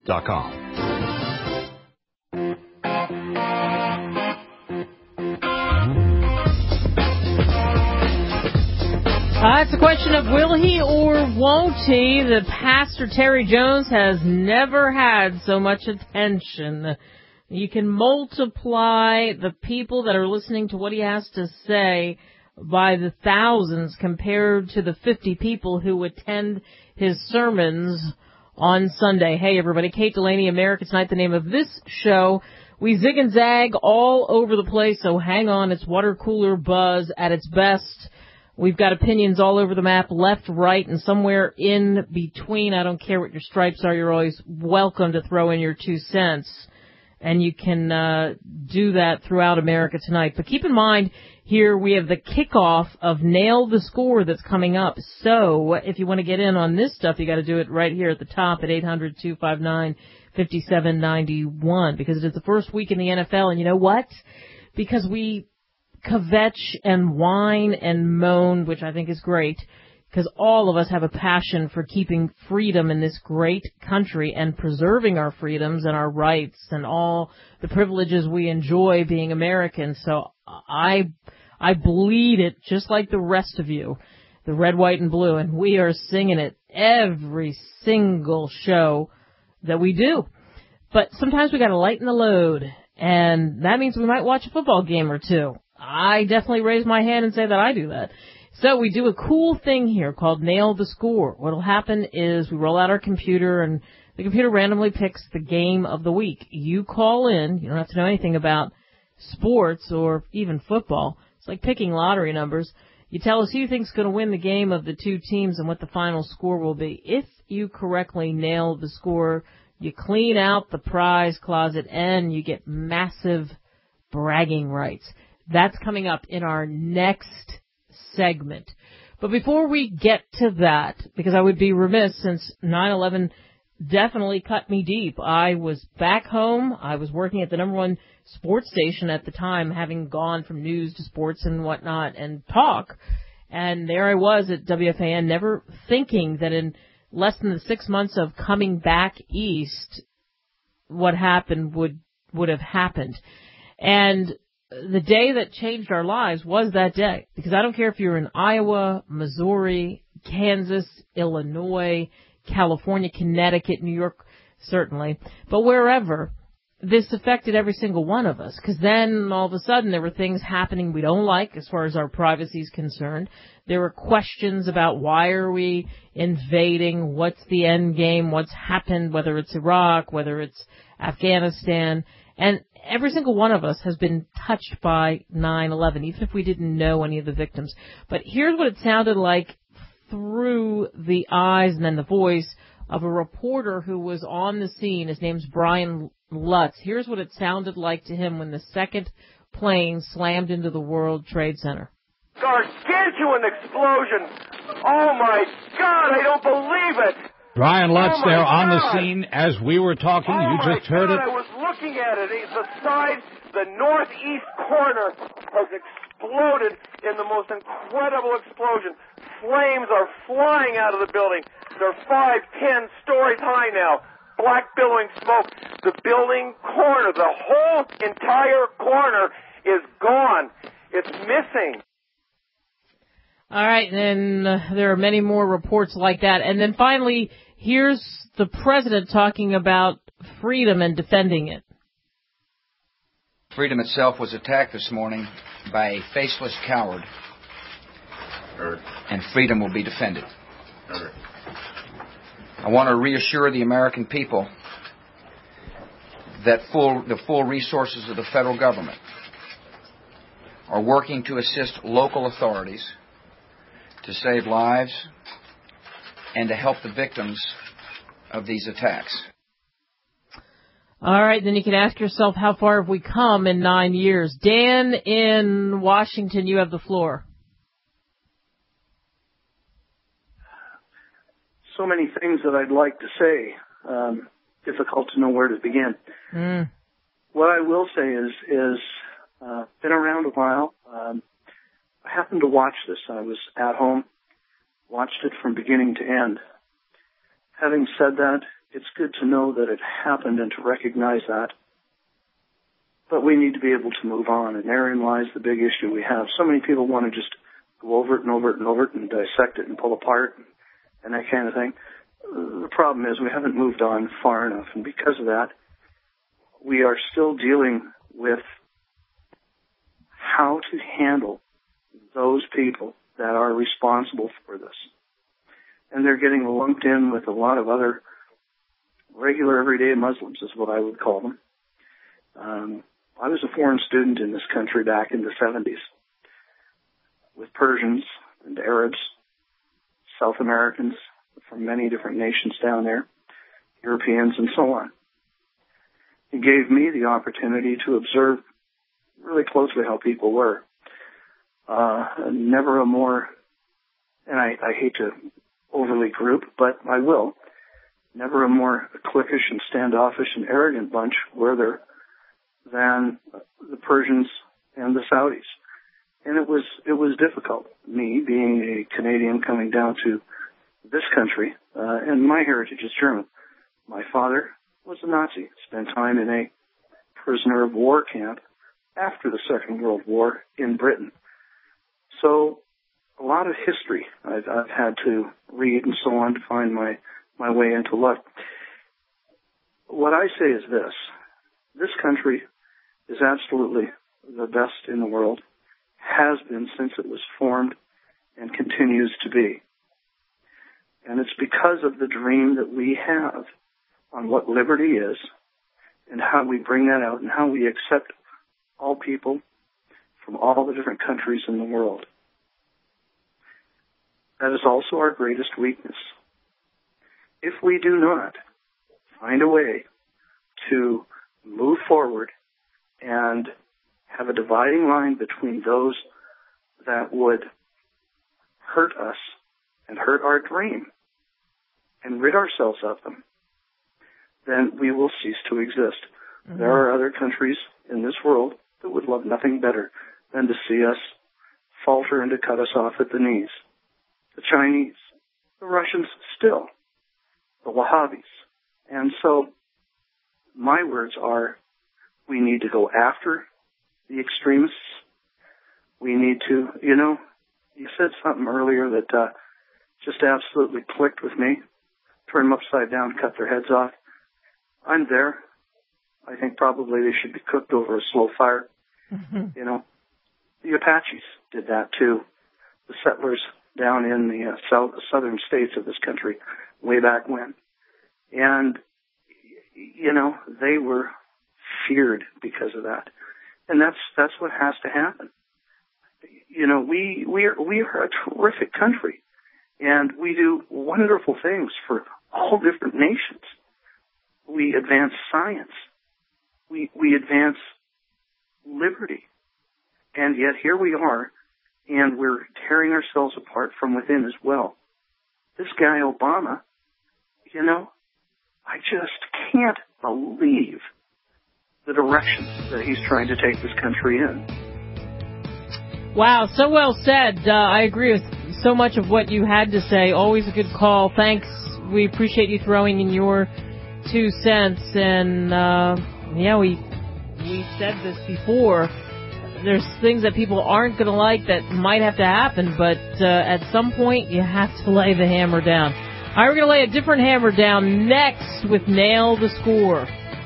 It's a question of will he or won't he. The Pastor Terry Jones has never had so much attention. You can multiply the people that are listening to what he has to say by the thousands compared to the 50 people who attend his sermons on Sunday. Hey, everybody. Kate Delaney, America Tonight, the name of this show. We zig and zag all over the place, so hang on. It's water cooler buzz at its best. We've got opinions all over the map, left, right, and somewhere in between. I don't care what your stripes are. You're always welcome to throw in your 2 cents. And you can do that throughout America Tonight. But keep in mind, here we have the kickoff of Nail the Score that's coming up. So if you want to get in on this stuff, you got to do it right here at the top at 800-259-5791, because it is the first week in the NFL. And you know what? Because we kvetch and whine and moan, which I think is great, because all of us have a passion for keeping freedom in this great country and preserving our freedoms and our rights and all the privileges we enjoy being Americans. So I bleed it just like the rest of you, the red, white, and blue, and we are singing it every single show that we do. But sometimes we got to lighten the load, and that means we might watch a football game or two. I definitely raise my hand and say that I do that. So we do a cool thing here called Nail the Score. What'll happen is we roll out our computer, and the computer randomly picks the game of the week. You call in. You don't have to know anything about sports or even football. It's like picking lottery numbers. You tell us who you think's going to win the game of the two teams and what the final score will be. If you correctly nail the score, you clean out the prize closet and you get massive bragging rights. That's coming up in our next segment. But before we get to that, because I would be remiss since 9/11 definitely cut me deep. I was back home. I was working at the number one sports station at the time, having gone from news to sports and whatnot and talk. And there I was at WFAN, never thinking that in less than the 6 months of coming back east, what happened would have happened. And the day that changed our lives was that day, because I don't care if you're in Iowa, Missouri, Kansas, Illinois, California, Connecticut, New York, certainly, but wherever, this affected every single one of us, because then all of a sudden there were things happening we don't like as far as our privacy is concerned. There were questions about why are we invading, what's the end game, what's happened, whether it's Iraq, whether it's Afghanistan, and every single one of us has been touched by 9/11, even if we didn't know any of the victims. But here's what it sounded like through the eyes and then the voice of a reporter who was on the scene. His name's Brian Lutz. Here's what it sounded like to him when the second plane slammed into the World Trade Center. Gargantuan explosion. Oh, my God, I don't believe it. Brian Lutz there on the scene as we were talking. You just heard it. I was looking at it. The northeast corner has exploded in the most incredible explosion. Flames are flying out of the building. They're 5-10 stories high now. Black billowing smoke. The building corner, the whole entire corner is gone. It's missing. All right, and there are many more reports like that. And then finally, here's the president talking about freedom and defending it. Freedom itself was attacked this morning by a faceless coward. And freedom will be defended. I want to reassure the American people that the full resources of the federal government are working to assist local authorities to save lives and to help the victims of these attacks. All right, then you can ask yourself, how far have we come in 9 years? Dan in Washington, you have the floor. So many things that I'd like to say. Difficult to know where to begin. What I will say is been around a while. I happened to watch this. I was at home, watched it from beginning to end. Having said that, it's good to know that it happened and to recognize that. But we need to be able to move on, and therein lies the big issue we have. So many people want to just go over it and over it and over it and dissect it and pull apart and that kind of thing. The problem is we haven't moved on far enough, and because of that, we are still dealing with how to handle those people that are responsible for this. And they're getting lumped in with a lot of other regular everyday Muslims is what I would call them. I was a foreign student in this country back in the 70s with Persians and Arabs, South Americans from many different nations down there, Europeans and so on. It gave me the opportunity to observe really closely how people were. Never a more, and I hate to overly group, but I will, never a more cliquish and standoffish and arrogant bunch were there than the Persians and the Saudis. And it was difficult. Me, being a Canadian coming down to this country, and my heritage is German. My father was a Nazi, spent time in a prisoner of war camp after the Second World War in Britain. So a lot of history I've had to read and so on to find my way into luck. What I say is this country is absolutely the best in the world, has been since it was formed, and continues to be. And it's because of the dream that we have on what liberty is and how we bring that out and how we accept all people from all the different countries in the world. That is also our greatest weakness. If we do not find a way to move forward and have a dividing line between those that would hurt us and hurt our dream and rid ourselves of them, then we will cease to exist. Mm-hmm. There are other countries in this world that would love nothing better than to see us falter and to cut us off at the knees. The Chinese, the Russians still, the Wahhabis. And so my words are, we need to go after the extremists. We need to, you said something earlier that just absolutely clicked with me. Turn them upside down, cut their heads off. I'm there. I think probably they should be cooked over a slow fire. Mm-hmm. The Apaches did that too. The settlers down in the southern states of this country way back when. And, they were feared because of that. And that's what has to happen. We are a terrific country, and we do wonderful things for all different nations. We advance science. We advance liberty. And yet here we are, and we're tearing ourselves apart from within as well. This guy Obama, I just can't believe the direction that he's trying to take this country in. Wow, so well said. I agree with so much of what you had to say. Always a good call. Thanks. We appreciate you throwing in your 2 cents. And, we said this before. There's things that people aren't going to like that might have to happen, but at some point you have to lay the hammer down. All right, we're going to lay a different hammer down next with Nail the Score.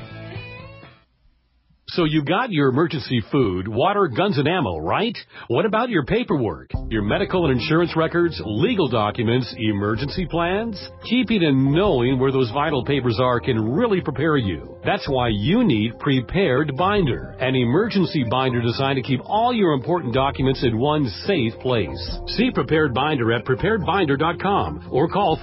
So you got your emergency food, water, guns, and ammo, right? What about your paperwork, your medical and insurance records, legal documents, emergency plans? Keeping and knowing where those vital papers are can really prepare you. That's why you need Prepared Binder, an emergency binder designed to keep all your important documents in one safe place. See Prepared Binder at preparedbinder.com or call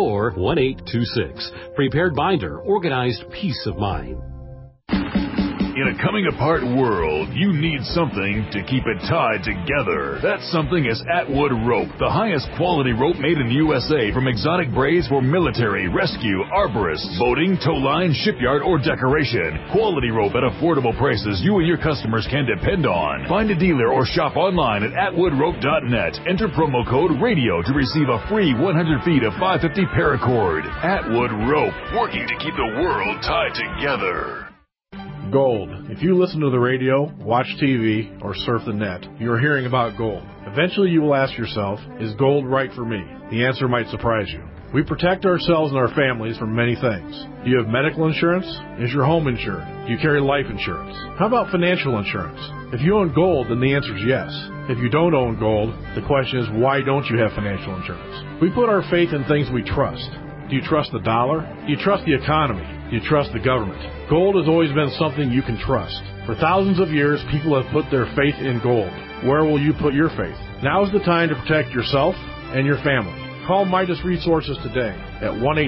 480-284-1826. Prepared Binder, organized peace of mind. In a coming-apart world, you need something to keep it tied together. That something is Atwood Rope, the highest quality rope made in the USA, from exotic braids for military, rescue, arborists, boating, tow line, shipyard, or decoration. Quality rope at affordable prices you and your customers can depend on. Find a dealer or shop online at atwoodrope.net. Enter promo code RADIO to receive a free 100 feet of 550 paracord. Atwood Rope, working to keep the world tied together. Gold. If you listen to the radio, watch TV, or surf the net, you are hearing about gold. Eventually you will ask yourself, is gold right for me? The answer might surprise you. We protect ourselves and our families from many things. Do you have medical insurance? Is your home insured? Do you carry life insurance? How about financial insurance? If you own gold, then the answer is yes. If you don't own gold, the question is, why don't you have financial insurance? We put our faith in things we trust. Do you trust the dollar? Do you trust the economy? Do you trust the government? Gold has always been something you can trust. For thousands of years, people have put their faith in gold. Where will you put your faith? Now is the time to protect yourself and your family. Call Midas Resources today at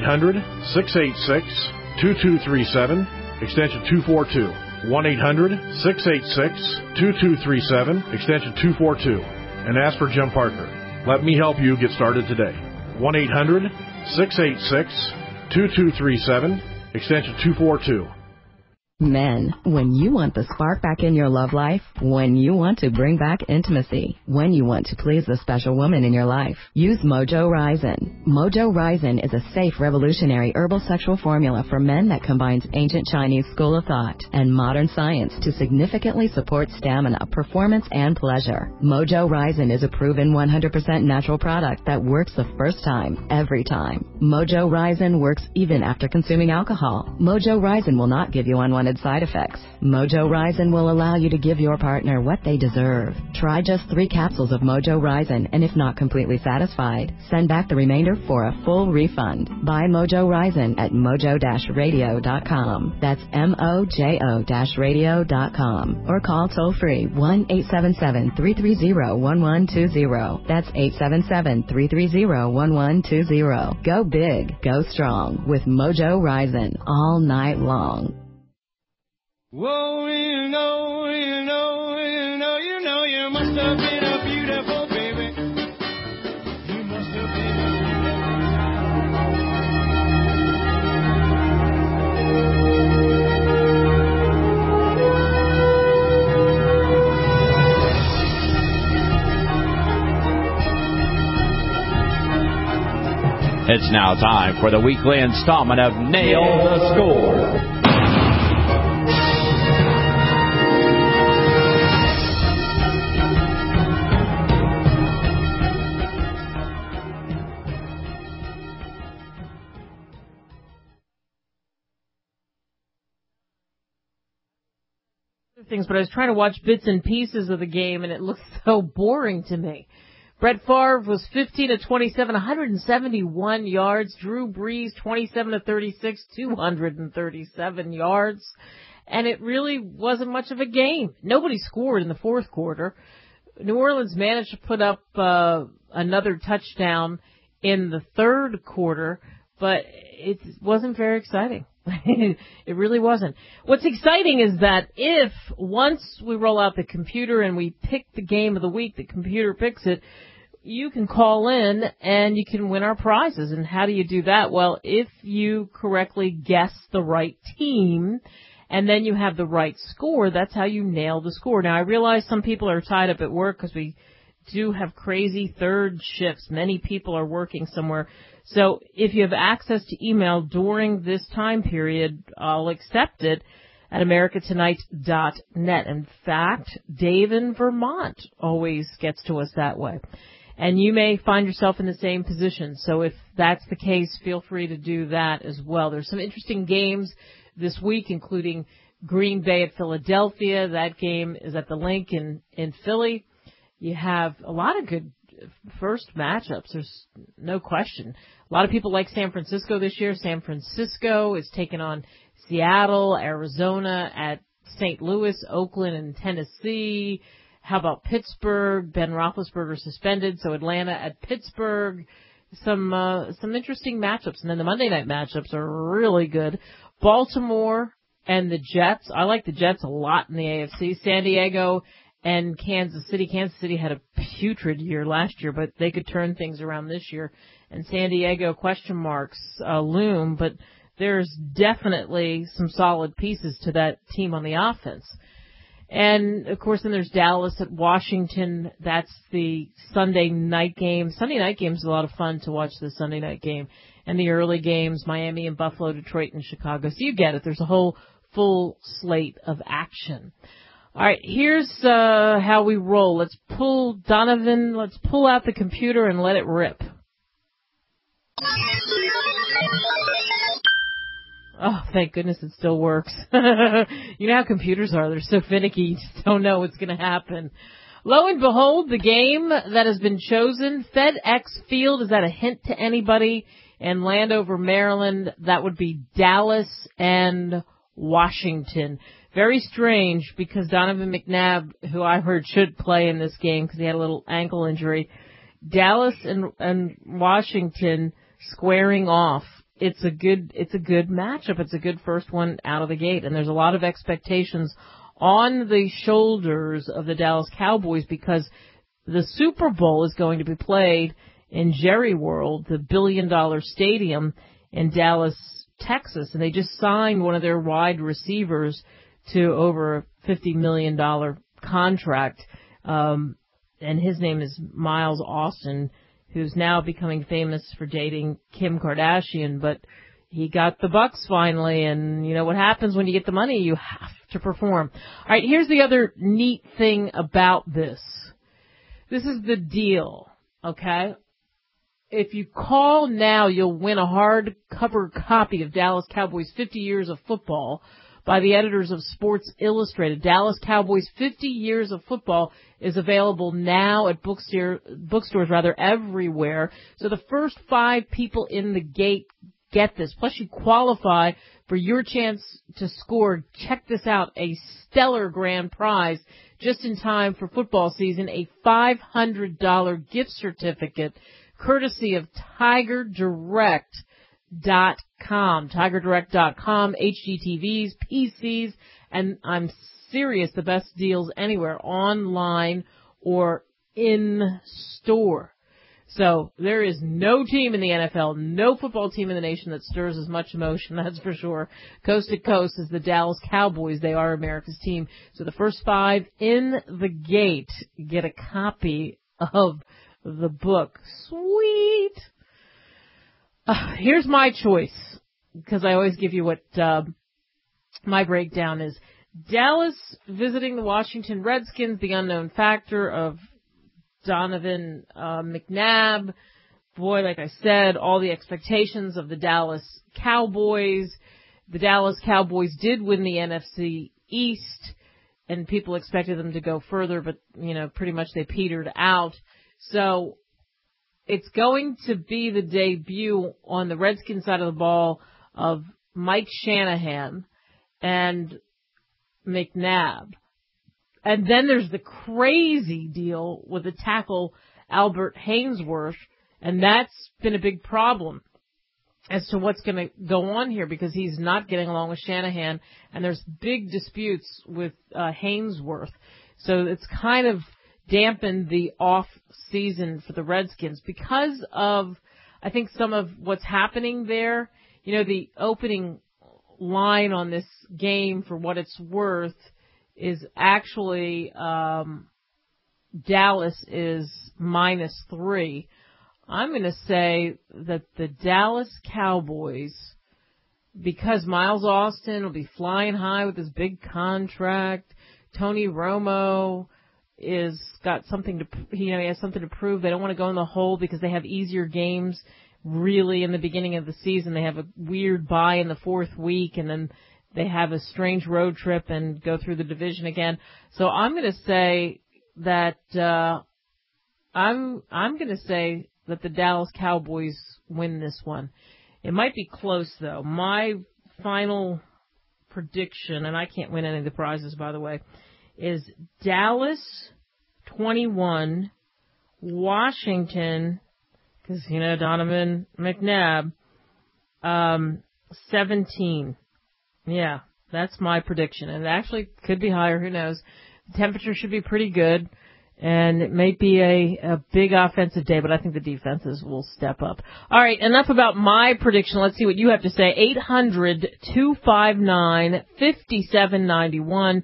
1-800-686-2237, extension 242. 1-800-686-2237, extension 242. And ask for Jim Parker. Let me help you get started today. 1-800-686-2237, extension 242. Men, when you want the spark back in your love life, when you want to bring back intimacy, when you want to please the special woman in your life, use Mojo Ryzen. Mojo Ryzen is a safe, revolutionary herbal sexual formula for men that combines ancient Chinese school of thought and modern science to significantly support stamina, performance, and pleasure. Mojo Ryzen is a proven 100% natural product that works the first time, every time. Mojo Ryzen works even after consuming alcohol. Mojo Ryzen will not give you unwanted side effects. Mojo Ryzen will allow you to give your partner what they deserve. Try just 3 capsules of Mojo Ryzen, and if not completely satisfied, send back the remainder for a full refund. Buy Mojo Ryzen at mojo-radio.com. That's mojo-radio.com. Or call toll-free 1-877-330-1120. That's 877-330-1120. Go big, go strong with Mojo Ryzen all night long. Whoa, you must have been a beautiful baby. You must have been It's now time for the weekly installment of Nail the Score. Things, but I was trying to watch bits and pieces of the game, and it looked so boring to me. Brett Favre was 15-27, 171 yards. Drew Brees, 27-36, 237 yards. And it really wasn't much of a game. Nobody scored in the fourth quarter. New Orleans managed to put up another touchdown in the third quarter, but it wasn't very exciting. It really wasn't. What's exciting is that if once we roll out the computer and we pick the game of the week, the computer picks it, you can call in and you can win our prizes. And how do you do that? Well, if you correctly guess the right team and then you have the right score, that's how you nail the score. Now, I realize some people are tied up at work because we do have crazy third shifts. Many people are working somewhere. So if you have access to email during this time period, I'll accept it at americatonight.net. In fact, Dave in Vermont always gets to us that way. And you may find yourself in the same position. So if that's the case, feel free to do that as well. There's some interesting games this week, including Green Bay at Philadelphia. That game is at the Link in Philly. You have a lot of good first matchups. There's no question. A lot of people like San Francisco this year. San Francisco is taking on Seattle, Arizona at St. Louis, Oakland, and Tennessee. How about Pittsburgh? Ben Roethlisberger suspended, so Atlanta at Pittsburgh. Some interesting matchups. And then the Monday night matchups are really good. Baltimore and the Jets. I like the Jets a lot in the AFC. San Diego and Kansas City. Kansas City had a putrid year last year, but they could turn things around this year. And San Diego, question marks loom, but there's definitely some solid pieces to that team on the offense. And, of course, then there's Dallas at Washington. That's the Sunday night game. Sunday night game is a lot of fun to watch, the Sunday night game. And the early games, Miami and Buffalo, Detroit and Chicago. So you get it. There's a whole full slate of action. All right, here's how we roll. Let's pull out the computer and let it rip. Oh, thank goodness it still works. You know how computers are. They're so finicky, you just don't know what's going to happen. Lo and behold, the game that has been chosen, FedEx Field, is that a hint to anybody? And Landover, Maryland, that would be Dallas and Washington. Very strange because Donovan McNabb, who I heard should play in this game because he had a little ankle injury, Dallas and Washington squaring off. It's a good matchup. It's a good first one out of the gate. And there's a lot of expectations on the shoulders of the Dallas Cowboys because the Super Bowl is going to be played in Jerry World, the $1 billion stadium in Dallas, Texas. And they just signed one of their wide receivers to over a $50 million contract. And his name is Miles Austin, who's now becoming famous for dating Kim Kardashian, but he got the bucks finally, and you know what happens when you get the money, you have to perform. All right, here's the other neat thing about this. This is the deal, okay? If you call now, you'll win a hardcover copy of Dallas Cowboys 50 Years of Football by the editors of Sports Illustrated. Dallas Cowboys 50 Years of Football is available now at bookstores everywhere. So the first 5 people in the gate get this. Plus you qualify for your chance to score. Check this out, a stellar grand prize just in time for football season, a $500 gift certificate courtesy of TigerDirect.com, TigerDirect.com, HDTVs, PCs, and I'm serious, the best deals anywhere, online or in store. So there is no team in the NFL, no football team in the nation that stirs as much emotion, that's for sure. Coast to coast is the Dallas Cowboys. They are America's team. So the first 5 in the gate get a copy of the book. Sweet. Here's my choice, because I always give you what my breakdown is. Dallas visiting the Washington Redskins, the unknown factor of Donovan McNabb. Boy, like I said, all the expectations of the Dallas Cowboys. The Dallas Cowboys did win the NFC East, and people expected them to go further, but, you know, pretty much they petered out. So it's going to be the debut on the Redskins side of the ball of Mike Shanahan and McNabb. And then there's the crazy deal with the tackle Albert Haynesworth, and that's been a big problem as to what's going to go on here because he's not getting along with Shanahan, and there's big disputes with Haynesworth. So it's kind of dampened the off season for the Redskins because of, I think, some of what's happening there. You know, the opening line on this game, for what it's worth, is actually Dallas is -3. I'm going to say that the Dallas Cowboys, because Miles Austin will be flying high with his big contract, Tony Romo is got something to, he has something to prove. They don't want to go in the hole because they have easier games really in the beginning of the season. They have a weird bye in the 4th week, and then they have a strange road trip and go through the division again. So I'm going to say that I'm going to say that the Dallas Cowboys win this one. It might be close though. My final prediction, and I can't win any of the prizes, by the way, is Dallas 21, Washington, because, you know, Donovan McNabb, 17. Yeah, That's my prediction. And it actually could be higher. Who knows? The temperature should be pretty good. And it may be a big offensive day, but I think the defenses will step up. All right, enough about my prediction. Let's see what you have to say. 800-259-5791.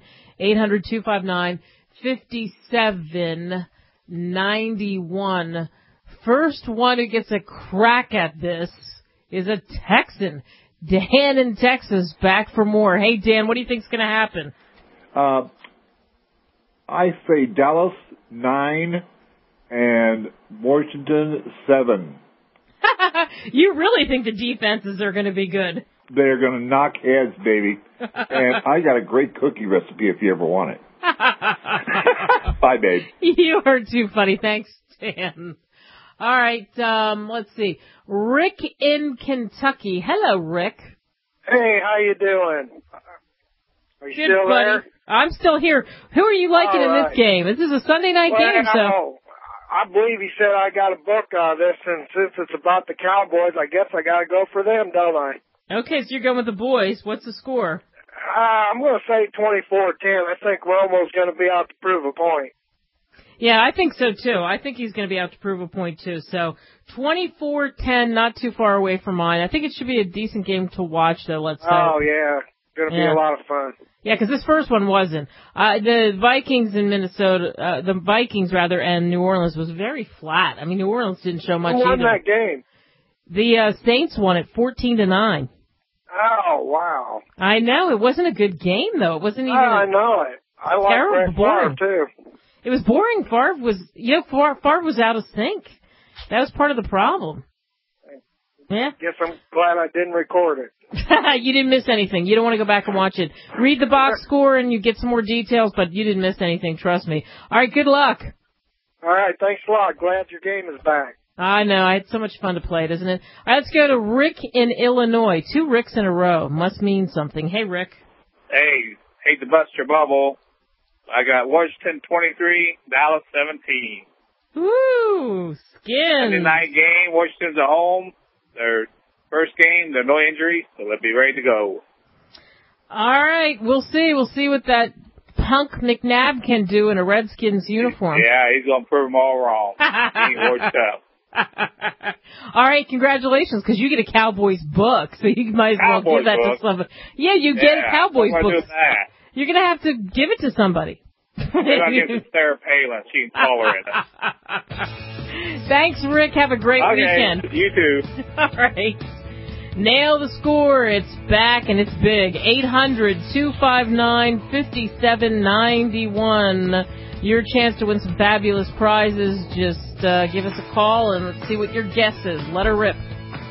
800-259-5791. First one who gets a crack at this is a Texan. Dan in Texas, back for more. Hey, Dan, what do you think's going to happen? I say Dallas 9 and Washington 7. You really think the defenses are going to be good? They're going to knock heads, baby. And I got a great cookie recipe if you ever want it. Bye, babe. You are too funny. Thanks, Dan. All right, let's see. Rick in Kentucky. Hello, Rick. Hey, how you doing? Are you Good, still buddy. there? I'm still here. Who are you liking All in right. this game? This is a Sunday night game, so. I believe he said I got a book this, and since it's about the Cowboys, I guess I got to go for them, don't I? Okay, so you're going with the boys. What's the score? I'm going to say 24-10. I think Romo's going to be out to prove a point. Yeah, I think so, too. I think he's going to be out to prove a point, too. So, 24-10, not too far away from mine. I think it should be a decent game to watch, though, let's say. Oh, yeah. Going to be a lot of fun. Yeah, because this first one wasn't. The Vikings in Minnesota, and New Orleans was very flat. I mean, New Orleans didn't show much either. Who won that game? The Saints won it 14-9. Oh, wow. I know. It wasn't a good game, though. It wasn't even. I know it. I like Brett Favre, too. It was boring. Favre was out of sync. That was part of the problem. Yeah. Guess I'm glad I didn't record it. You didn't miss anything. You don't want to go back and watch it. Read the box score and you get some more details, but you didn't miss anything. Trust me. All right. Good luck. All right. Thanks a lot. Glad your game is back. I know. I had so much fun to play it, isn't it? All right. Let's go to Rick in Illinois. 2 Ricks in a row. Must mean something. Hey, Rick. Hey, hate to bust your bubble. I got Washington 23, Dallas 17. Woo! Skin. Sunday night game. Washington's at home. Their first game. There are no injuries, so they'll be ready to go. All right. We'll see. We'll see what that punk McNabb can do in a Redskins uniform. Yeah, he's going to prove them all wrong. He ain't washed up. All right, congratulations, because you get a Cowboys book, so you might as well give that to somebody. Yeah, you get a Cowboys book. You're going to have to give it to somebody. Maybe I'll give it to Sarah Palin. She can tolerate it. Thanks, Rick. Have a great weekend. You too. All right. Nail the score. It's back, and it's big. 800-259-5791. Your chance to win some fabulous prizes. Just give us a call, and let's see what your guess is. Let her rip.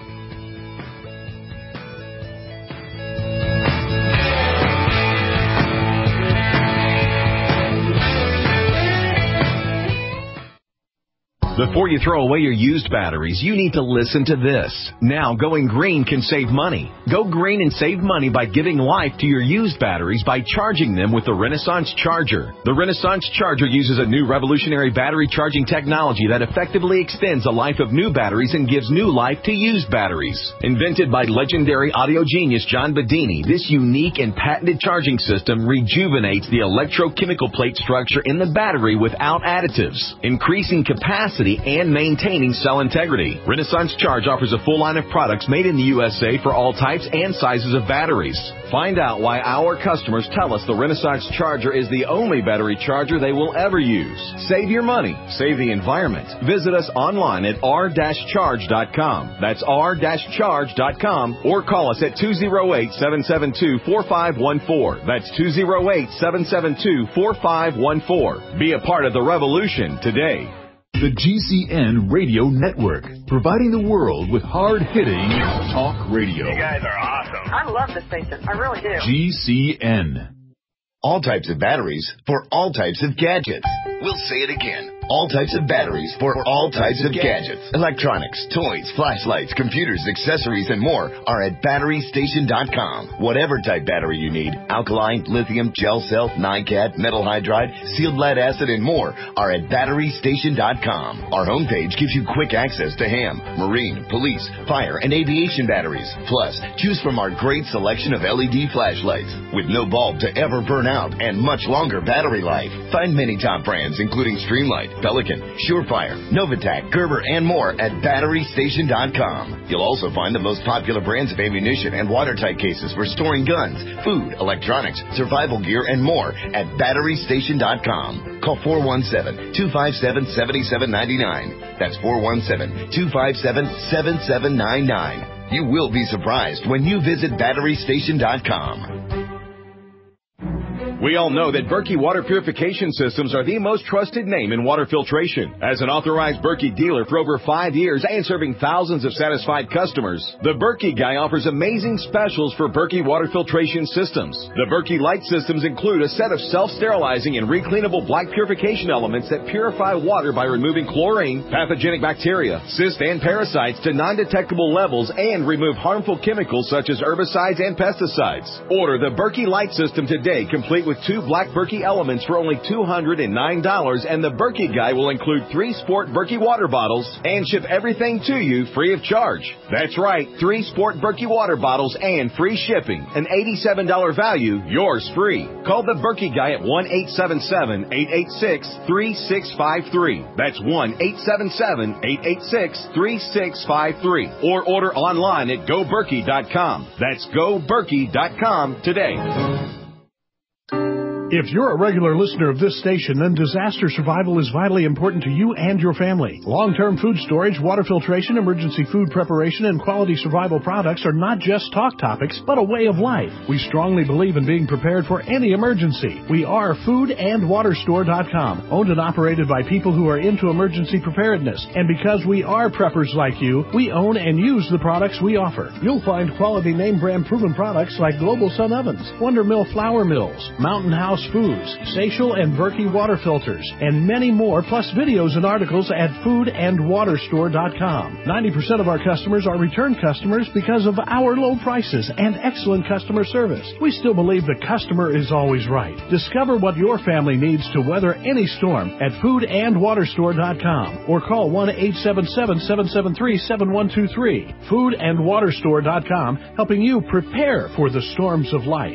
Before you throw away your used batteries, you need to listen to this. Now, going green can save money. Go green and save money by giving life to your used batteries by charging them with the Renaissance Charger. The Renaissance Charger uses a new revolutionary battery charging technology that effectively extends the life of new batteries and gives new life to used batteries. Invented by legendary audio genius John Bedini, this unique and patented charging system rejuvenates the electrochemical plate structure in the battery without additives, increasing capacity and maintaining cell integrity. Renaissance Charge offers a full line of products made in the USA for all types and sizes of batteries. Find out why our customers tell us the Renaissance Charger is the only battery charger they will ever use. Save your money. Save the environment. Visit us online at r-charge.com. That's r-charge.com, or call us at 208-772-4514. That's 208-772-4514. Be a part of the revolution today. The GCN Radio Network, providing the world with hard-hitting talk radio. You guys are awesome. I love the station. I really do. GCN. All types of batteries for all types of gadgets. We'll say it again. All types of batteries for all types of gadgets. Electronics, toys, flashlights, computers, accessories, and more are at BatteryStation.com. Whatever type battery you need, alkaline, lithium, gel cell, NiCad, metal hydride, sealed lead acid, and more are at BatteryStation.com. Our homepage gives you quick access to ham, marine, police, fire, and aviation batteries. Plus, choose from our great selection of LED flashlights with no bulb to ever burn out and much longer battery life. Find many top brands including Streamlight, Pelican, Surefire, Novatac, Gerber, and more at BatteryStation.com. You'll also find the most popular brands of ammunition and watertight cases for storing guns, food, electronics, survival gear, and more at BatteryStation.com. Call 417-257-7799. That's 417-257-7799. You will be surprised when you visit BatteryStation.com. We all know that Berkey Water Purification Systems are the most trusted name in water filtration. As an authorized Berkey dealer for over 5 years and serving thousands of satisfied customers, the Berkey Guy offers amazing specials for Berkey Water Filtration Systems. The Berkey Light Systems include a set of self-sterilizing and recleanable black purification elements that purify water by removing chlorine, pathogenic bacteria, cysts, and parasites to non-detectable levels and remove harmful chemicals such as herbicides and pesticides. Order the Berkey Light System today, complete with 2 black Berkey elements for only $209, and the Berkey Guy will include 3 Sport Berkey water bottles and ship everything to you free of charge. That's right, 3 Sport Berkey water bottles and free shipping. An $87 value, yours free. Call the Berkey Guy at 1-877-886-3653. That's 1-877-886-3653. Or order online at GoBerkey.com. That's GoBerkey.com today. If you're a regular listener of this station, then disaster survival is vitally important to you and your family. Long-term food storage, water filtration, emergency food preparation, and quality survival products are not just talk topics, but a way of life. We strongly believe in being prepared for any emergency. We are foodandwaterstore.com, owned and operated by people who are into emergency preparedness. And because we are preppers like you, we own and use the products we offer. You'll find quality name brand proven products like Global Sun Ovens, Wonder Mill Flour Mills, Mountain House Foods, Seychelles and Berkey water filters, and many more, plus videos and articles at foodandwaterstore.com. 90% of our customers are return customers because of our low prices and excellent customer service. We still believe the customer is always right. Discover what your family needs to weather any storm at foodandwaterstore.com or call 1-877-773-7123. Foodandwaterstore.com, helping you prepare for the storms of life.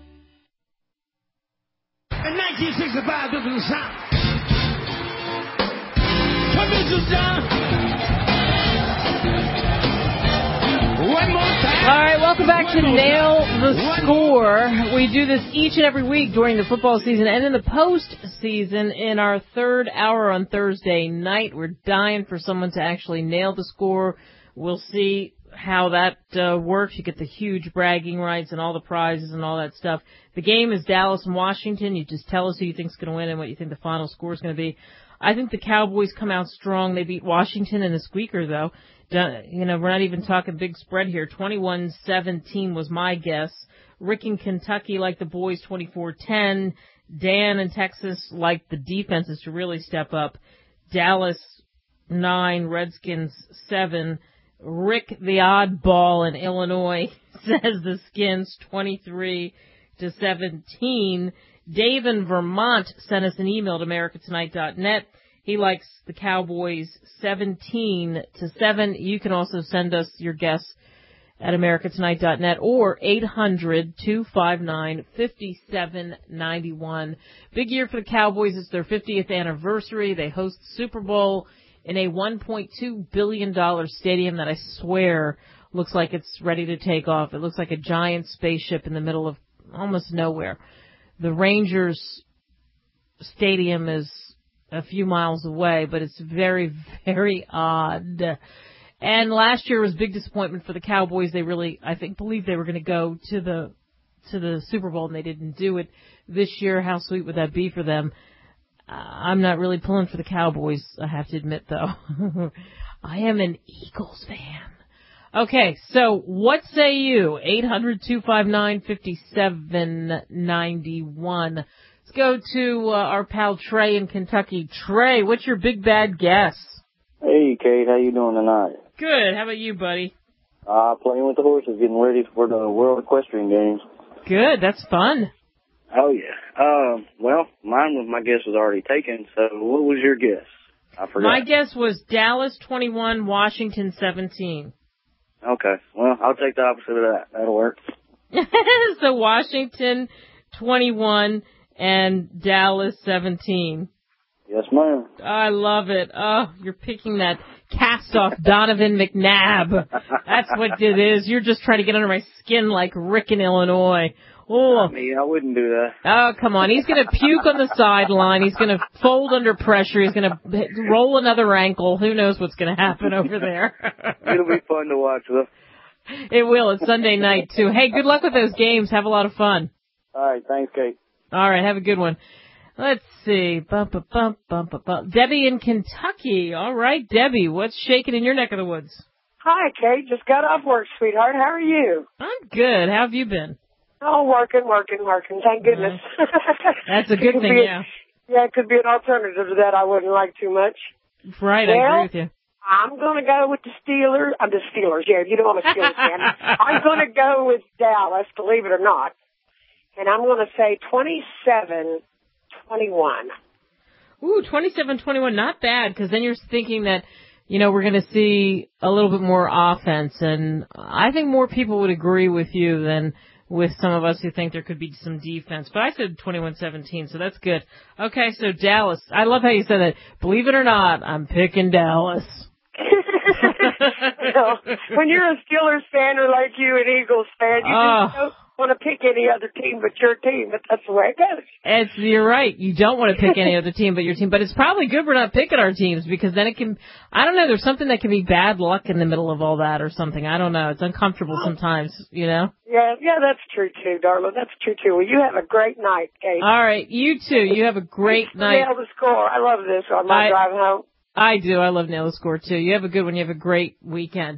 In 1965, this was the sound. Come down. One more time. All right, welcome back to Nail the Score. We do this each and every week during the football season and in the postseason in our third hour on Thursday night. We're dying for someone to actually nail the score. We'll see how that works. You get the huge bragging rights and all the prizes and all that stuff. The game is Dallas and Washington. You just tell us who you think's going to win and what you think the final score is going to be. I think the Cowboys come out strong. They beat Washington in a squeaker, though. You know, we're not even talking big spread here. 21-17 was my guess. Rick in Kentucky like the boys 24-10. Dan in Texas like the defenses to really step up. Dallas 9, Redskins 7. Rick the oddball in Illinois says the Skins 23-17. Dave in Vermont sent us an email to americatonight.net. He likes the Cowboys 17-7. You can also send us your guess at americatonight.net or 800-259-5791. Big year for the Cowboys. It's their 50th anniversary. They host the Super Bowl in a $1.2 billion stadium that I swear looks like it's ready to take off. It looks like a giant spaceship in the middle of almost nowhere. The Rangers stadium is a few miles away, but it's very, very odd. And last year was a big disappointment for the Cowboys. They really, I think, believed they were going to go to the Super Bowl, and they didn't do it. This year, how sweet would that be for them? I'm not really pulling for the Cowboys, I have to admit, though. I am an Eagles fan. Okay, so what say you? 800-259-5791. Let's go to our pal Trey in Kentucky. Trey, what's your big bad guess? Hey, Kate, how you doing tonight? Good. How about you, buddy? Playing with the horses, getting ready for the World Equestrian Games. Good. That's fun. Oh, yeah. Well, my guess was already taken, so what was your guess? I forgot. My guess was Dallas 21, Washington 17. Okay. Well, I'll take the opposite of that. That'll work. So Washington 21 and Dallas 17. Yes, ma'am. I love it. Oh, you're picking that cast-off Donovan McNabb. That's what it is. You're just trying to get under my skin like Rick in Illinois. Oh, Not me. I wouldn't do that. Oh, come on. He's going to puke on the sideline. He's going to fold under pressure. He's going to roll another ankle. Who knows what's going to happen over there? It'll be fun to watch, though. It will. It's Sunday night, too. Hey, good luck with those games. Have a lot of fun. All right. Thanks, Kate. All right. Have a good one. Let's see. Debbie in Kentucky. All right, Debbie. What's shaking in your neck of the woods? Hi, Kate. Just got off work, sweetheart. How are you? I'm good. How have you been? Oh, working. Thank goodness. That's a good thing, yeah. Yeah, it could be an alternative to that I wouldn't like too much. Right, I agree with you. I'm going to go with the Steelers. I'm the Steelers, yeah. You know I'm a Steelers fan. I'm going to go with Dallas, believe it or not. And I'm going to say 27-21. Ooh, 27-21, not bad, because then you're thinking that, you know, we're going to see a little bit more offense, and I think more people would agree with you than with some of us who think there could be some defense. But I said 21-17, so that's good. Okay, so Dallas. I love how you said that. Believe it or not, I'm picking Dallas. When you're a Steelers fan or like you, an Eagles fan, you just don't want to pick any other team but your team, but that's the way it goes. You're right. You don't want to pick any other team but your team, but it's probably good we're not picking our teams because then it can, I don't know, there's something that can be bad luck in the middle of all that or something. I don't know. It's uncomfortable sometimes, you know? Yeah, that's true too, darling. That's true too. Well, you have a great night, Kate. All right, you too. You have a great night. Nail the score. I love this on my drive home. I do. I love Nail the Score too. You have a good one. You have a great weekend.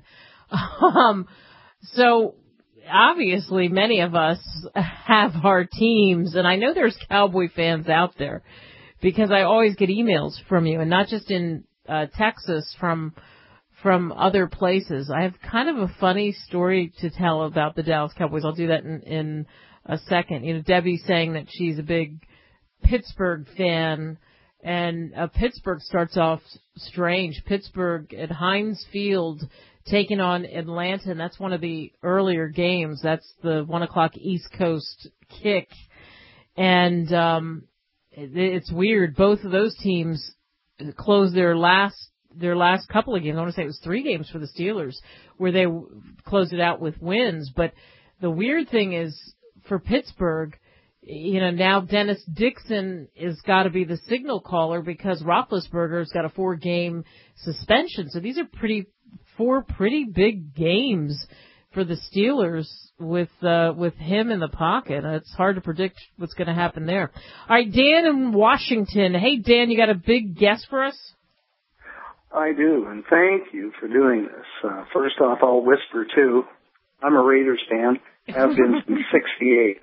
So obviously many of us have our teams, and I know there's Cowboy fans out there because I always get emails from you, and not just in Texas, from other places. I have kind of a funny story to tell about the Dallas Cowboys. I'll do that in a second. You know, Debbie's saying that she's a big Pittsburgh fan, and Pittsburgh starts off strange. Pittsburgh at Heinz Field taking on Atlanta, and that's one of the earlier games. That's the 1:00 East Coast kick. And it's weird. Both of those teams closed their last couple of games. I want to say it was 3 games for the Steelers where they closed it out with wins. But the weird thing is for Pittsburgh, you know, now Dennis Dixon has got to be the signal caller because Roethlisberger's got a 4-game suspension. So these are 4 pretty big games for the Steelers with him in the pocket. It's hard to predict what's going to happen there. All right, Dan in Washington. Hey, Dan, you got a big guess for us? I do, and thank you for doing this. First off, I'll whisper, too. I'm a Raiders fan. Have been since '68.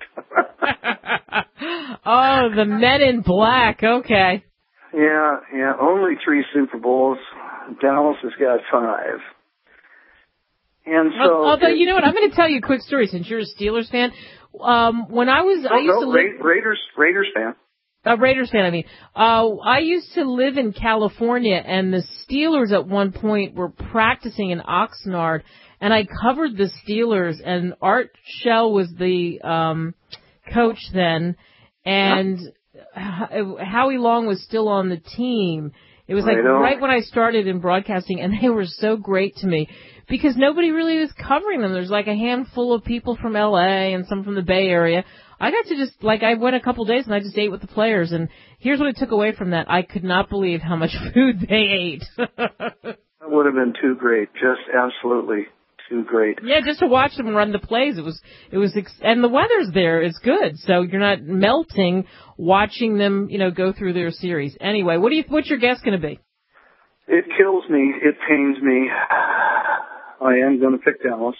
Oh, the Men in Black. Okay. Yeah. Only 3 Super Bowls. Dallas has got 5. And so, although you know what, I'm going to tell you a quick story since you're a Steelers fan. When I used to live Raiders fan. Raiders fan, I mean. I used to live in California, and the Steelers at one point were practicing in Oxnard, and I covered the Steelers, and Art Shell was the coach then, and Howie Long was still on the team. It was like right when I started in broadcasting, and they were so great to me because nobody really was covering them. There's like a handful of people from L.A. and some from the Bay Area. I got to just, I went a couple days and I just ate with the players, and here's what I took away from that. I could not believe how much food they ate. That would have been too great. Just absolutely too great. Yeah, just to watch them run the plays. And the weather's there is good, so you're not melting watching them, you know, go through their series. Anyway, what's your guess going to be? It kills me. It pains me. I am going to pick Dallas.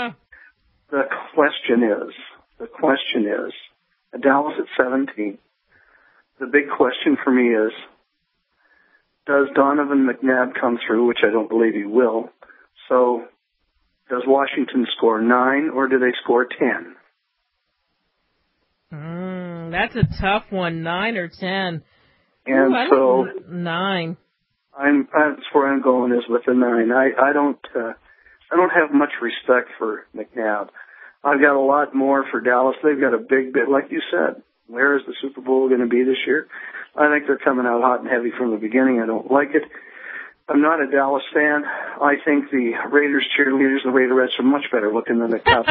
The question is, Dallas at 17, the big question for me is, does Donovan McNabb come through, which I don't believe he will? So does Washington score 9 or do they score 10? That's a tough one, 9 or 10. And Ooh, 9. That's where I'm going, is with the 9. I don't have much respect for McNabb. I've got a lot more for Dallas. They've got a big bit, like you said. Where is the Super Bowl going to be this year? I think they're coming out hot and heavy from the beginning. I don't like it. I'm not a Dallas fan. I think the Raiders cheerleaders, the Raiderettes, are much better looking than the Cubs.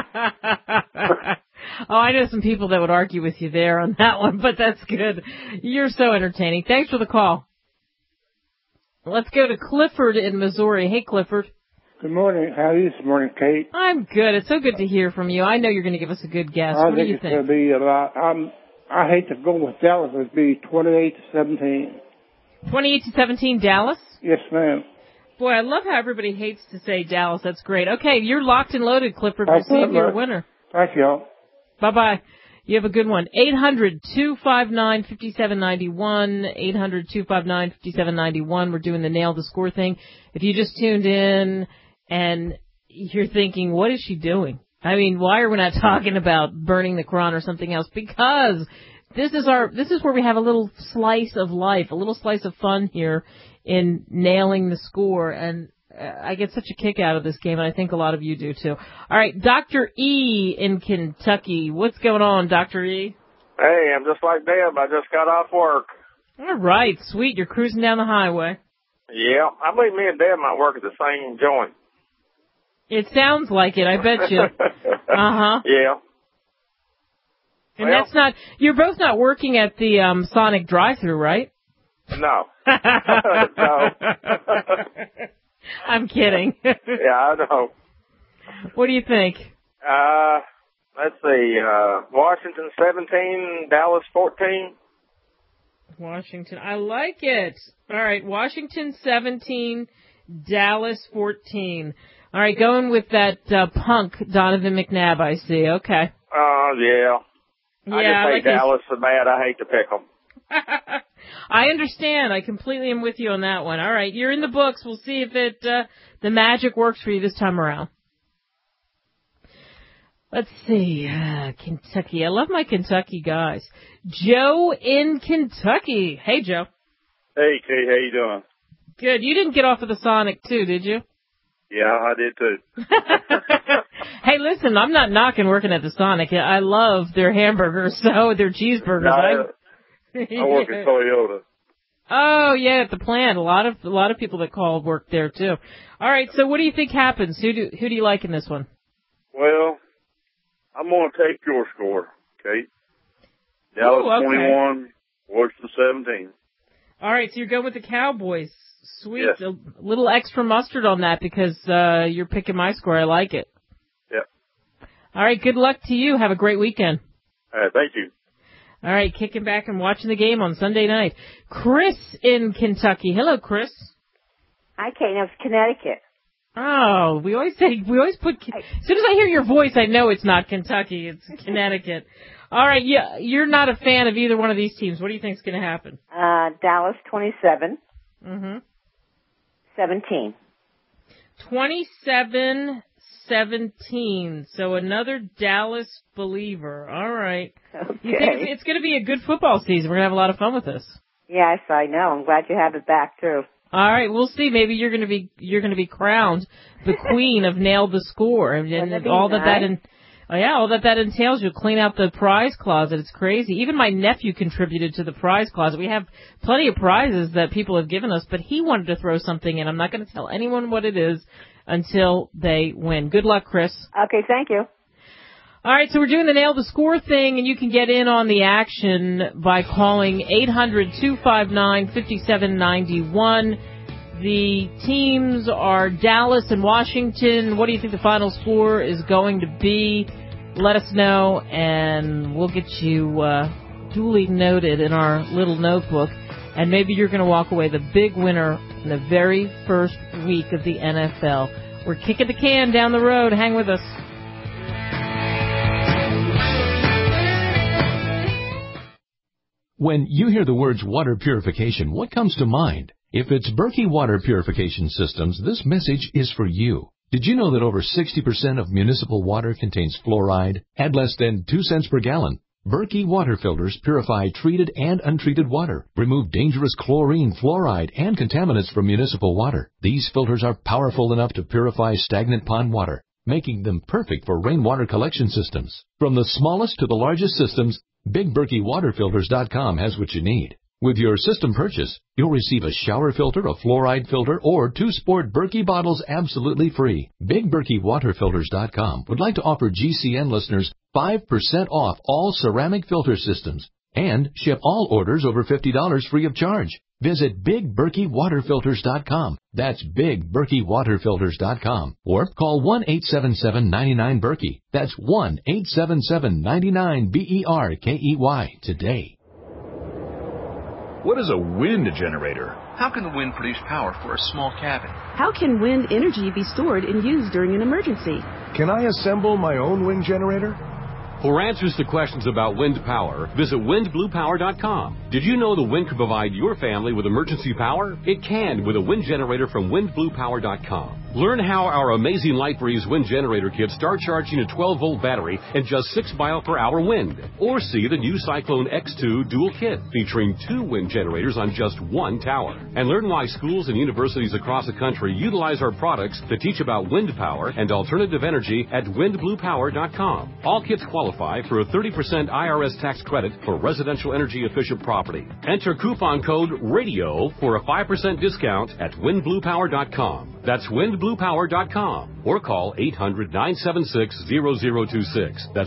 Oh, I know some people that would argue with you there on that one, but that's good. You're so entertaining. Thanks for the call. Let's go to Clifford in Missouri. Hey, Clifford. Good morning. How are you this morning, Kate? I'm good. It's so good to hear from you. I know you're going to give us a good guess. What do you think? I think it's going to be about, I hate to go with Dallas. It'd be 28-17. 28-17 Dallas? Yes, ma'am. Boy, I love how everybody hates to say Dallas. That's great. Okay, you're locked and loaded, Clifford. We'll see if you're a winner. Thank you. Bye-bye. You have a good one. 800-259-5791. 800-259-5791. We're doing the Nail the Score thing. If you just tuned in and you're thinking, what is she doing? I mean, why are we not talking about burning the Quran or something else? Because this is where we have a little slice of life, a little slice of fun here in nailing the score. And I get such a kick out of this game, and I think a lot of you do too. All right, Dr. E in Kentucky. What's going on, Dr. E? Hey, I'm just like Deb. I just got off work. All right, sweet. You're cruising down the highway. Yeah, I believe me and Deb might work at the same joint. It sounds like it, I bet you. Uh-huh. Yeah. And that's not, you're both not working at the Sonic drive-thru, right? No. No. I'm kidding. Yeah, I know. What do you think? Let's see, Washington 17, Dallas 14. Washington, I like it. All right, Washington 17, Dallas 14. All right, going with that punk Donovan McNabb, I see. Okay. Yeah. Yeah, I just hate Dallas so bad. I hate to pick them. I understand. I completely am with you on that one. All right, you're in the books. We'll see if the magic works for you this time around. Let's see. Kentucky. I love my Kentucky guys. Joe in Kentucky. Hey, Joe. Hey, Kate. How you doing? Good. You didn't get off of the Sonic, too, did you? Yeah, I did, too. Hey, listen, I'm not knocking working at the Sonic. I love their hamburgers, so their cheeseburgers. I work at Toyota. Oh, yeah, at the plant. A lot of people that called work there, too. All right, so what do you think happens? Who do you like in this one? Well, I'm going to take your score, Kate. Dallas 21, Washington 17. All right, so you're going with the Cowboys. Sweet. Yes. A little extra mustard on that because you're picking my score. I like it. Yep. All right, good luck to you. Have a great weekend. All right, thank you. All right, kicking back and watching the game on Sunday night. Chris in Kentucky. Hello, Chris. Hi, Kate. It's Connecticut. Oh, we always put, as soon as I hear your voice, I know it's not Kentucky, it's Connecticut. All right, yeah, you're not a fan of either one of these teams. What do you think is going to happen? Dallas 27. Mm-hmm. 17. 27-17. So another Dallas believer. All right. Okay. You think it's going to be a good football season? We're going to have a lot of fun with this. Yes, I know. I'm glad you have it back too. All right, we'll see. Maybe you're going to be crowned the queen of Nail the Score, and all that entails. You'll clean out the prize closet. It's crazy. Even my nephew contributed to the prize closet. We have plenty of prizes that people have given us, but he wanted to throw something in. I'm not going to tell anyone what it is until they win. Good luck, Chris. Okay, thank you. All right, so we're doing the Nail the Score thing, and you can get in on the action by calling 800-259-5791. The teams are Dallas and Washington. What do you think the final score is going to be? Let us know, and we'll get you duly noted in our little notebook. And maybe you're going to walk away the big winner in the very first week of the NFL. We're kicking the can down the road. Hang with us. When you hear the words water purification, what comes to mind? If it's Berkey Water Purification Systems, this message is for you. Did you know that over 60% of municipal water contains fluoride at less than 2 cents per gallon? Berkey water filters purify treated and untreated water, remove dangerous chlorine, fluoride, and contaminants from municipal water. These filters are powerful enough to purify stagnant pond water, making them perfect for rainwater collection systems. From the smallest to the largest systems, BigBerkeyWaterFilters.com has what you need. With your system purchase, you'll receive a shower filter, a fluoride filter, or 2 sport Berkey bottles absolutely free. BigBerkeyWaterFilters.com would like to offer GCN listeners 5% off all ceramic filter systems and ship all orders over $50 free of charge. Visit BigBerkeyWaterFilters.com. That's BigBerkeyWaterFilters.com. Or call 1-877-99-BERKEY. That's 1-877-99-BERKEY today. What is a wind generator? How can the wind produce power for a small cabin? How can wind energy be stored and used during an emergency? Can I assemble my own wind generator? For answers to questions about wind power, visit windbluepower.com. Did you know the wind can provide your family with emergency power? It can with a wind generator from windbluepower.com. Learn how our amazing LightBreeze wind generator kits start charging a 12-volt battery and just 6 mile per hour wind. Or see the new Cyclone X2 dual kit featuring 2 wind generators on just 1 tower. And learn why schools and universities across the country utilize our products to teach about wind power and alternative energy at windbluepower.com. All kits qualify for a 30% IRS tax credit for residential energy efficient property. Enter coupon code RADIO for a 5% discount at windbluepower.com. That's windbluepower.com or call 800-976-0026. That's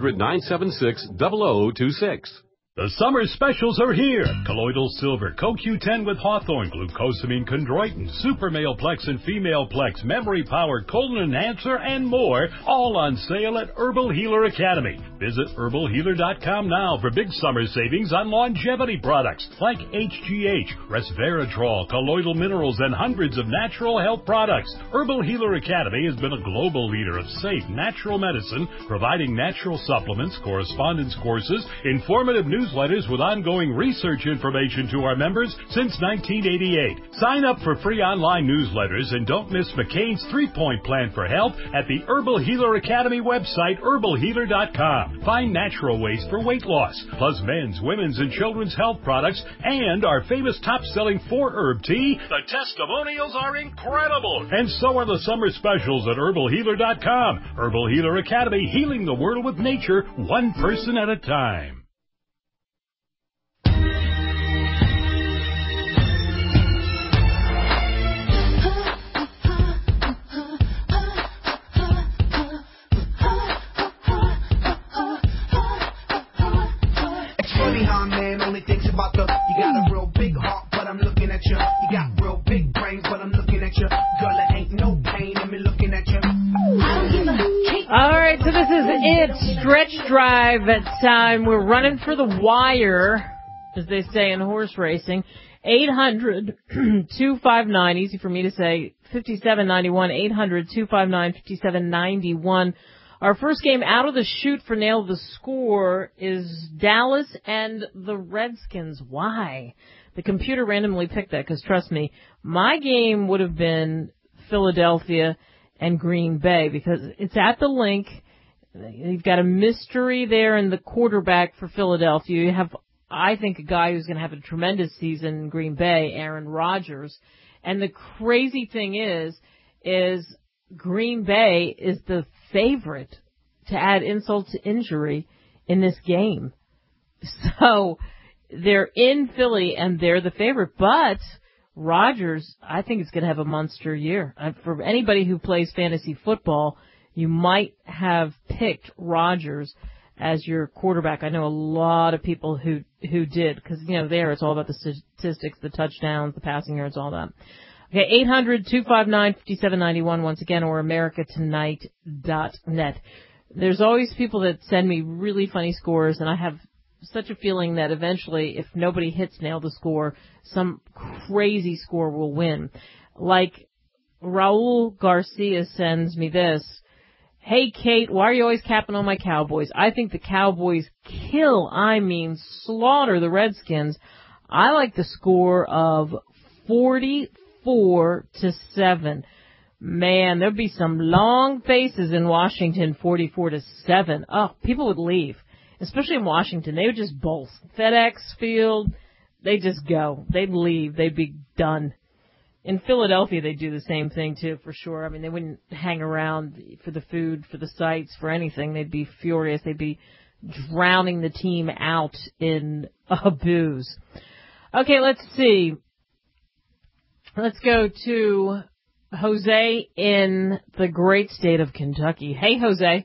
800-976-0026. The summer specials are here. Colloidal Silver, CoQ10 with Hawthorne, Glucosamine Chondroitin, Super Male Plex and Female Plex, Memory Power, Colon Enhancer, and more, all on sale at Herbal Healer Academy. Visit herbalhealer.com now for big summer savings on longevity products like HGH, Resveratrol, colloidal minerals, and hundreds of natural health products. Herbal Healer Academy has been a global leader of safe, natural medicine, providing natural supplements, correspondence courses, informative newsletters with ongoing research information to our members since 1988. Sign up for free online newsletters and don't miss McCain's 3-point plan for health at the Herbal Healer Academy website, herbalhealer.com. Find natural ways for weight loss, plus men's, women's, and children's health products, and our famous top-selling 4-herb tea. The testimonials are incredible, and so are the summer specials at herbalhealer.com. Herbal Healer Academy, healing the world with nature, one person at a time. Only thinks about you got a real big heart, but I'm looking at you. You got real big brains, but I'm looking at you. Girl, it ain't no pain in me looking at you. All right, so this is it. Stretch drive time. We're running for the wire, as they say in horse racing. 800-259, easy for me to say, 5791, 800-259-5791. Our first game out of the chute for Nail the Score is Dallas and the Redskins. Why? The computer randomly picked that because, trust me, my game would have been Philadelphia and Green Bay because it's at the Link. You've got a mystery there in the quarterback for Philadelphia. You have, I think, a guy who's going to have a tremendous season in Green Bay, Aaron Rodgers. And the crazy thing is Green Bay is the favorite to add insult to injury in this game. So they're in Philly and they're the favorite, but Rodgers, I think, is going to have a monster year. For anybody who plays fantasy football, you might have picked Rodgers as your quarterback. I know a lot of people who did because, there it's all about the statistics, the touchdowns, the passing yards, all that. Okay, 800-259-5791 once again, or americatonight.net. There's always people that send me really funny scores, and I have such a feeling that eventually, if nobody hits Nail the Score, some crazy score will win. Like Raul Garcia sends me this. Hey, Kate, why are you always capping on my Cowboys? I think the Cowboys slaughter the Redskins. I like the score of 44-7. Man, there'd be some long faces in Washington, 44-7. Oh, people would leave, especially in Washington. They would just bolt. FedEx Field, they just go. They'd leave. They'd be done. In Philadelphia, they do the same thing, too, for sure. I mean, they wouldn't hang around for the food, for the sights, for anything. They'd be furious. They'd be drowning the team out in booze. Okay, let's see. Let's go to Jose in the great state of Kentucky. Hey, Jose.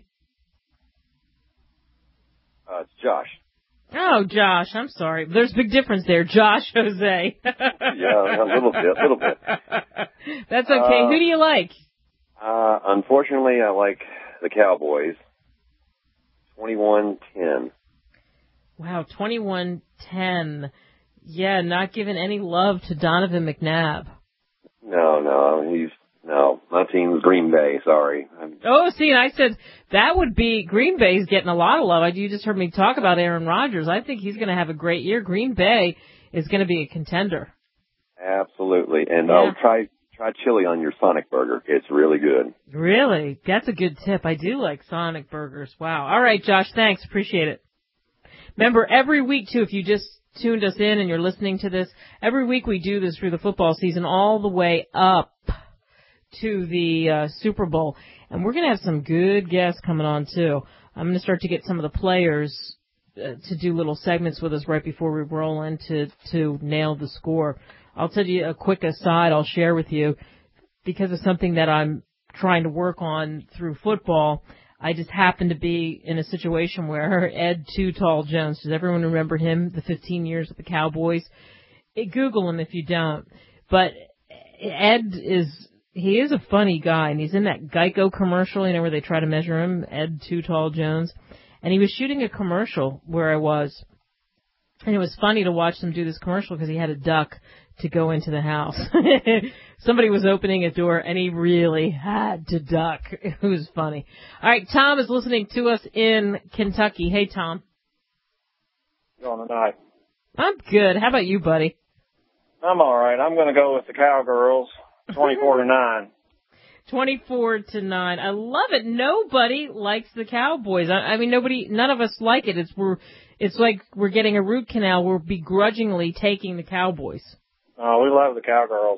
It's Josh. Oh, Josh, I'm sorry. There's a big difference there. Josh, Jose. Yeah, a little bit. That's okay. Who do you like? Unfortunately, I like the Cowboys. 21-10. Wow, 21-10. Yeah, not giving any love to Donovan McNabb. No, my team's Green Bay, sorry. Oh, see, and I said that would be Green Bay's getting a lot of love. You just heard me talk about Aaron Rodgers. I think he's going to have a great year. Green Bay is going to be a contender. Absolutely. And try chili on your Sonic burger. It's really good. Really? That's a good tip. I do like Sonic burgers. Wow. All right, Josh, thanks. Appreciate it. Remember, every week, too, if you just tuned us in and you're listening to this, every week we do this through the football season all the way up to the Super Bowl. And we're going to have some good guests coming on, too. I'm going to start to get some of the players to do little segments with us right before we roll in to nail the score. I'll tell you a quick aside I'll share with you. Because of something that I'm trying to work on through football, I just happened to be in a situation where Ed Too Tall Jones, does everyone remember him, the 15 years with the Cowboys? Google him if you don't. But Ed he is a funny guy, and he's in that Geico commercial, where they try to measure him, Ed Too Tall Jones. And he was shooting a commercial where I was. And it was funny to watch them do this commercial because he had a duck to go into the house. Somebody was opening a door, and he really had to duck. It was funny. All right, Tom is listening to us in Kentucky. Hey, Tom. Going tonight. I'm good. How about you, buddy? I'm all right. I'm going to go with the Cowgirls, 24-9. 24-9. I love it. Nobody likes the Cowboys. I mean, none of us like it. It's like we're getting a root canal. We're begrudgingly taking the Cowboys. Oh, we love the Cowgirls.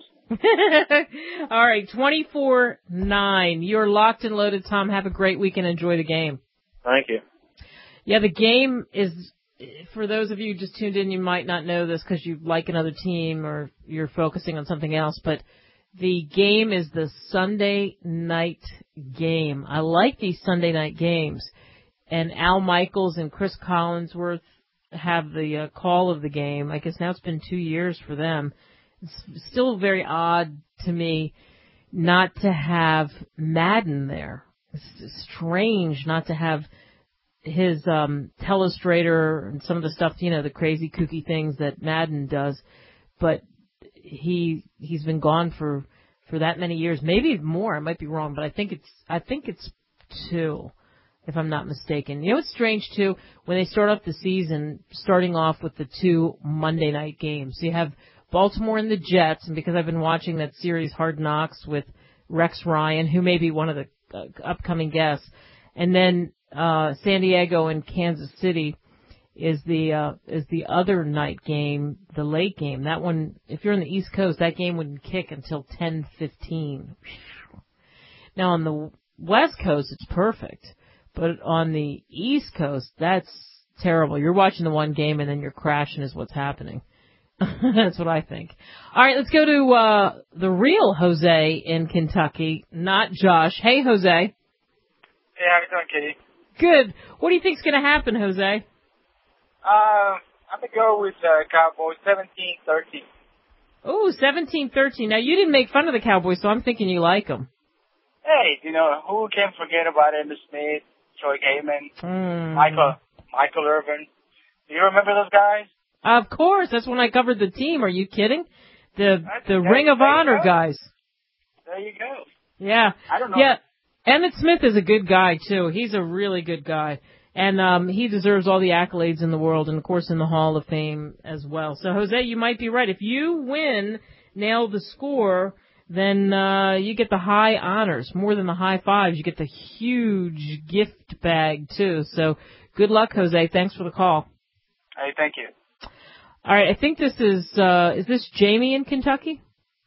All right, 24-9. You're locked and loaded, Tom. Have a great week and enjoy the game. Thank you. Yeah, the game is, for those of you who just tuned in, you might not know this because you like another team or you're focusing on something else, but the game is the Sunday night game. I like these Sunday night games. And Al Michaels and Chris Collinsworth have the call of the game. I guess now it's been 2 years for them. It's still very odd to me not to have Madden there. It's strange not to have his telestrator and some of the stuff, the crazy kooky things that Madden does. But he's been gone for that many years, maybe more. I might be wrong, but I think it's 2. If I'm not mistaken. It's strange, too, when they start off the season, starting off with the 2 Monday night games. So you have Baltimore and the Jets, and because I've been watching that series Hard Knocks with Rex Ryan, who may be one of the upcoming guests, and then San Diego and Kansas City is the other night game, the late game. That one, if you're on the East Coast, that game wouldn't kick until 10:15. Now, on the West Coast, it's perfect. But on the East Coast, that's terrible. You're watching the one game and then you're crashing is what's happening. That's what I think. All right, let's go to the real Jose in Kentucky, not Josh. Hey, Jose. Hey, how you doing, Kitty? Good. What do you think's going to happen, Jose? I'm going to go with Cowboys 17-13. Oh, 17-13. Now, you didn't make fun of the Cowboys, so I'm thinking you like them. Hey, who can forget about Emmitt Smith, Troy Aikman, Michael Irvin? Do you remember those guys? Of course. That's when I covered the team. Are you kidding? The Ring of Honor guys. There you go. Yeah. I don't know. Yeah. Emmett Smith is a good guy, too. He's a really good guy. And he deserves all the accolades in the world and, of course, in the Hall of Fame as well. So, Jose, you might be right. If you win, nail the score, then you get the high honors. More than the high fives, you get the huge gift bag, too. So, good luck, Jose. Thanks for the call. Hey, thank you. All right, I think this is this Jamie in Kentucky?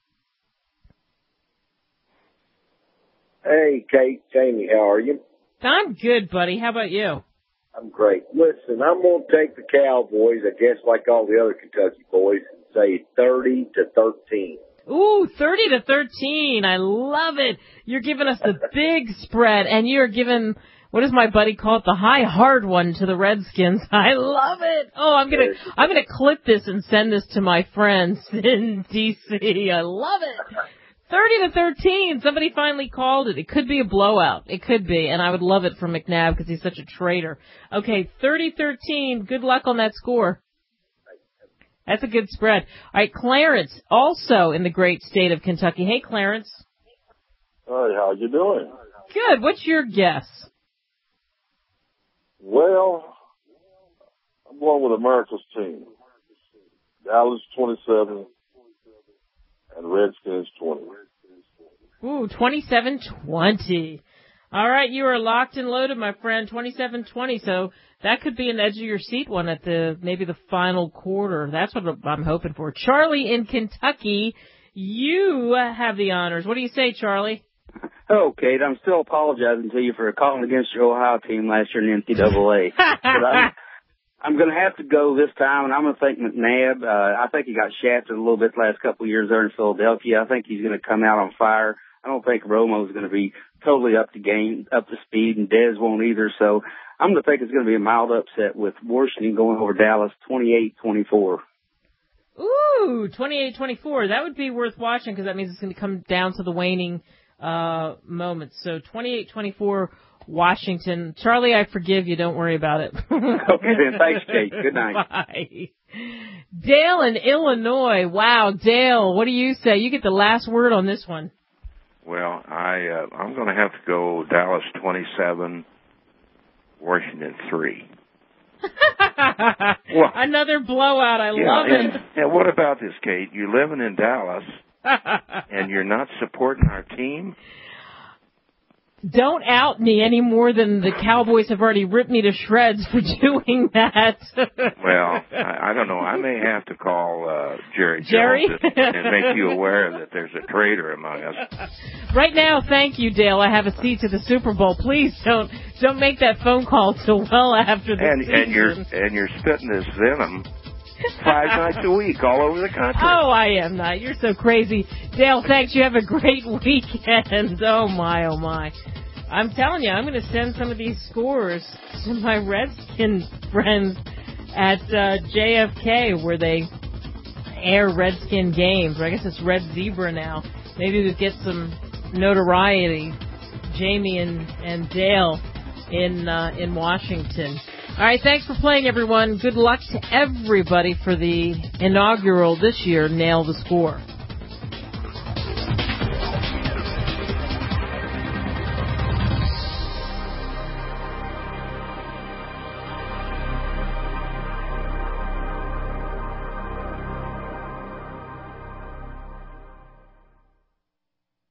Hey, Kate, Jamie, how are you? I'm good, buddy. How about you? I'm great. Listen, I'm going to take the Cowboys, I guess like all the other Kentucky boys, and say 30-13. Ooh, 30-13. I love it. You're giving us the big spread, and you're giving, what does my buddy call it, the high hard one to the Redskins. I love it. Oh, I'm gonna clip this and send this to my friends in D.C. I love it. 30-13. Somebody finally called it. It could be a blowout. It could be, and I would love it for McNabb because he's such a traitor. Okay, 30-13. Good luck on that score. That's a good spread. All right, Clarence, also in the great state of Kentucky. Hey, Clarence. Hi, how you doing? Good. What's your guess? Well, I'm going with America's team. Dallas 27 and Redskins 20. Ooh, 27-20. All right, you are locked and loaded, my friend. 27-20. So that could be an edge of your seat one at maybe the final quarter. That's what I'm hoping for. Charlie in Kentucky, you have the honors. What do you say, Charlie? Oh, Kate, I'm still apologizing to you for calling against your Ohio team last year in the NCAA. But I'm going to have to go this time, and I'm going to think McNabb. I think he got shafted a little bit the last couple of years there in Philadelphia. I think he's going to come out on fire. I don't think Romo's going to be totally up to speed, and Dez won't either. So I'm going to think it's going to be a mild upset with Washington going over Dallas 28-24. Ooh, 28-24. That would be worth watching because that means it's going to come down to the waning moments. So 28-24 Washington. Charlie, I forgive you. Don't worry about it. Okay, then. Thanks, Kate. Good night. Bye. Dale in Illinois. Wow, Dale, what do you say? You get the last word on this one. Well, I'm going to have to go Dallas 27, Washington 3. Well, another blowout. I love it. And what about this, Kate? You're living in Dallas, and you're not supporting our team? Don't out me any more than the Cowboys have already ripped me to shreds for doing that. Well, I don't know. I may have to call Jerry Jones and make you aware that there's a traitor among us. Right now, thank you, Dale. I have a seat to the Super Bowl. Please don't make that phone call till well after the season. And you're spitting this venom 5 nights a week all over the country. Oh, I am not. You're so crazy. Dale, thanks. You have a great weekend. Oh, my, oh, my. I'm telling you, I'm going to send some of these scores to my Redskin friends at JFK where they air Redskin games. Or I guess it's Red Zebra now. Maybe we'll get some notoriety. Jamie and Dale in Washington. All right, thanks for playing, everyone. Good luck to everybody for the inaugural this year, Nail the Score.